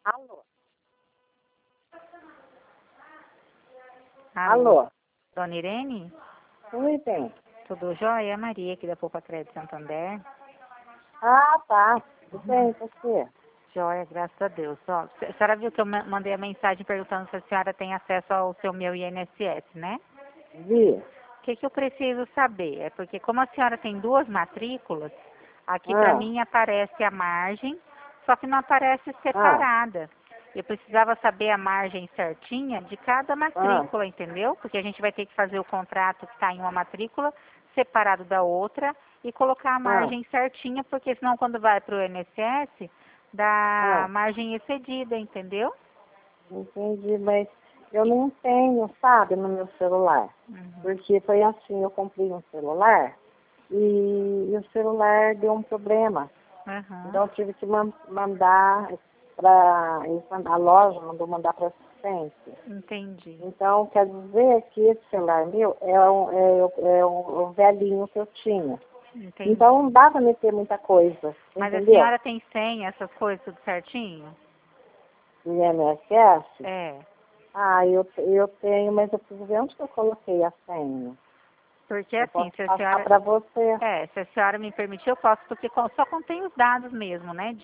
Alô? Alô? Alô? Dona Irene? Oi, bem. Tudo jóia? É a Maria aqui da Poupa Crédito Santander. Ah, tá. Tudo bem, você? Jóia, graças a Deus. Ó, a senhora viu que eu mandei a mensagem perguntando se a senhora tem acesso ao seu meu INSS, né? Vi. O que eu preciso saber? É porque como a senhora tem duas matrículas, aqui para Ah, mim aparece a margem, só que não aparece ah, separada. Eu precisava saber a margem certinha de cada ah, matrícula, entendeu? Porque a gente vai ter que fazer o contrato que está em uma matrícula separado da outra e colocar a ah, margem certinha, porque senão quando vai para o INSS, dá ah. margem excedida, entendeu? Entendi, mas eu E- não tenho, sabe, no meu celular. Uhum. Porque foi assim, eu comprei um celular e o celular deu um problema. Uhum. Então eu tive que mandar para a loja, mandou mandar para assistência. Entendi. Então, quer dizer que esse celular meu é o velhinho que eu tinha. Entendi. Então, não dá para meter muita coisa, Mas a entendeu? senhora tem senha, essas coisas, tudo certinho? Do INSS. É. Ah, eu tenho, mas eu preciso ver onde que eu coloquei a senha. Porque Eu assim, posso passar para você. se a senhora me permitir, eu posso, porque só contém os dados mesmo, né,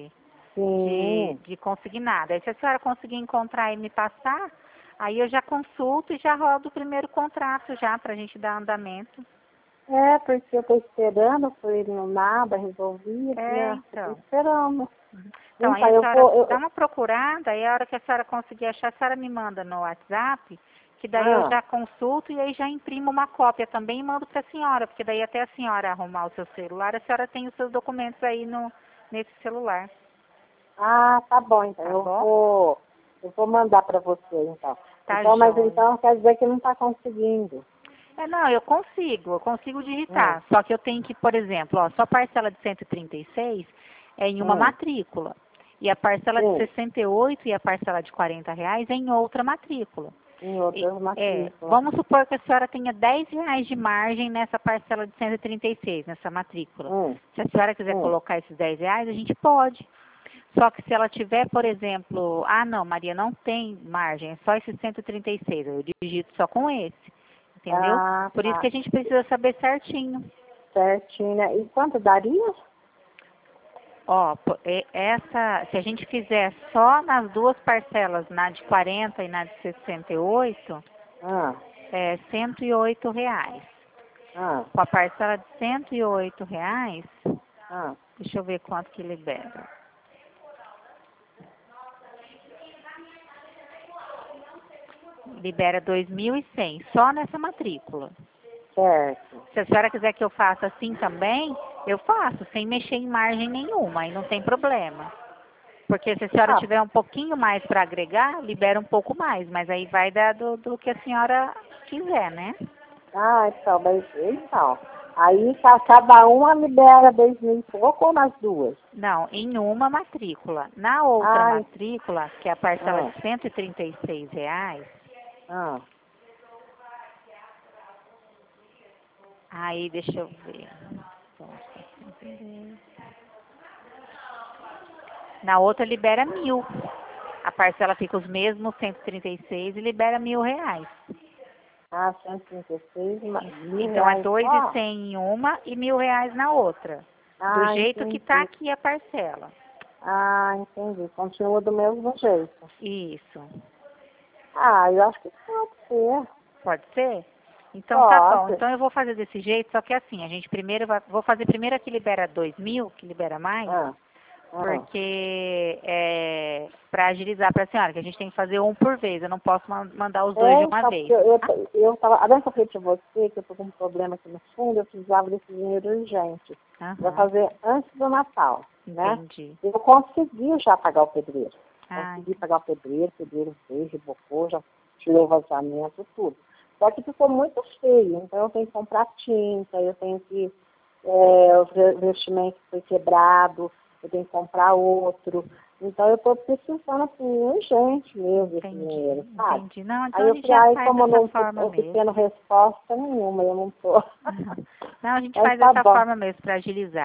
Sim. de consignado. Aí se a senhora conseguir encontrar e me passar, aí eu já consulto e já rodo o primeiro contrato já, pra gente dar andamento. É, porque eu estou esperando, foi no nada resolvido, É, né? Eu estou então. esperando. Então, aí Então, a eu senhora vou. dá uma procurada, aí a hora que a senhora conseguir achar, a senhora me manda no WhatsApp, que daí eu Ah, já consulto e aí já imprimo uma cópia também e mando para a senhora, porque daí até a senhora arrumar o seu celular, a senhora tem os seus documentos aí nesse celular, tá bom, então. tá Eu bom? vou. Eu vou mandar para você, então. Tá Então, mas jóia. então quer dizer que não está conseguindo. É, não, eu consigo Hum, digitar, só que eu tenho que, por exemplo, ó, só parcela de 136 é em uma hum, matrícula, e a parcela de sim, 68 e a parcela de R$ 40 é em outra matrícula. em outras matrículas. Vamos supor que a senhora tenha R$ 10 de margem nessa parcela de 136 nessa matrícula. Hum, Se a senhora quiser hum. colocar esses R$ 10, a gente pode. Só que se ela tiver, por exemplo, não, Maria, não tem margem, é só esse 136, eu digito só com esse, entendeu? Ah, Por isso que tá. a gente precisa saber certinho. Certinho, né? E quanto daria? Ó, se a gente fizer só nas duas parcelas, na de 40 e na de 68, Ah, é R$ 108. ah, Com a parcela de R$ 108, ah. deixa eu ver quanto que libera. Libera 2.100 só nessa matrícula. Certo. Se a senhora quiser que eu faça assim também, eu faço, sem mexer em margem nenhuma, aí não tem problema. Porque se a senhora Ah, tiver um pouquinho mais para agregar, libera um pouco mais, mas aí vai dar do que a senhora quiser, né? então, mas então. Aí cada uma libera 2.000 e pouco ou nas duas? Não, em uma matrícula. Na outra Ah, matrícula, que é a parcela ah, de R$ 136, ah. aí deixa eu ver. Na outra libera 1.000. A parcela fica os mesmos, 136, e libera R$ 1.000. 136, mil Então é reais dois e só? cem em uma e R$ 1.000 na outra. Do jeito que está Entendi. aqui a parcela. Entendi. Continua do mesmo jeito. Isso. Eu acho que pode ser. Pode ser? Então tá bom. Pode. Então eu vou fazer desse jeito, só que assim, a gente primeiro vou fazer primeiro a que libera 2.000, que libera mais, Ah, ah. porque para agilizar para a senhora, que a gente tem que fazer um por vez, eu não posso mandar os dois de uma Então, porque vez. eu tava, além que eu falei pra você que eu tô com um problema aqui no fundo, eu precisava desse dinheiro urgente para Aham, fazer antes do Natal, né? entendi. Eu consegui já pagar o pedreiro. Ah, Consegui pagar o pedreiro veio, rebocou, já tirou o vazamento, tudo. Só que ficou muito feio, então eu tenho que comprar tinta, eu tenho que, o revestimento foi quebrado, eu tenho que comprar outro. Então eu estou precisando assim, urgente mesmo desse entendi, dinheiro, sabe? entendi. Não, então Aí a eu gente falei, já faz como eu dessa não forma estou tendo mesmo. resposta nenhuma, eu não estou. Não, a gente Mas faz tá dessa bom. forma mesmo para agilizar.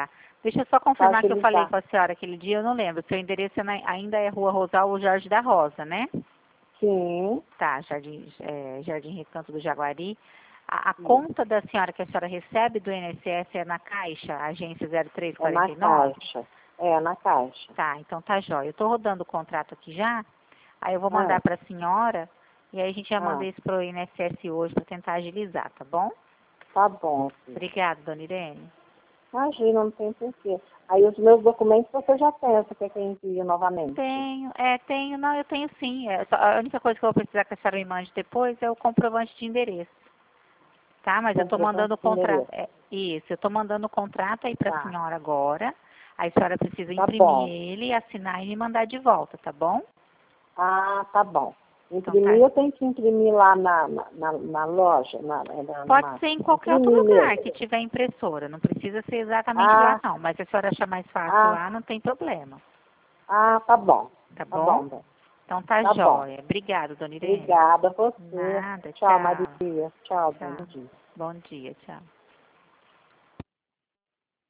Deixa eu só confirmar que eu agilizar. falei com a senhora aquele dia, eu não lembro. Seu endereço ainda é Rua Rosal Jorge da Rosa, né? Sim. Tá, Jardim Recanto do Jaguari. A conta da senhora que a senhora recebe do INSS é na Caixa, agência É na 0349? Caixa. É, na Caixa. Tá, então tá jóia. Eu estou rodando o contrato aqui já, aí eu vou mandar para a senhora, e aí a gente já manda isso para o INSS hoje para tentar agilizar, tá bom? Tá bom, filho. Obrigada, dona Irene. Imagina, não tem porquê. Aí os meus documentos você já tem, você quer que eu envie novamente? Tenho, não, eu tenho sim. A única coisa que eu vou precisar que a senhora me mande depois é o comprovante de endereço. Tá, mas eu estou mandando o contrato. Isso, eu estou mandando o contrato aí para a senhora agora. Aí a senhora precisa imprimir ele, assinar e me mandar de volta, tá bom? Ah, tá bom. Imprimir, então, eu tenho que imprimir lá na loja? Pode ser em qualquer outro lugar que tiver impressora. Não precisa ser exatamente lá, não. Mas se a senhora achar mais fácil lá, não tem problema. Ah, tá bom. Tá bom? Então tá jóia. Obrigada, dona Irene. Obrigada a você. Nada, tchau. Maria. Tchau, bom dia. Bom dia, tchau.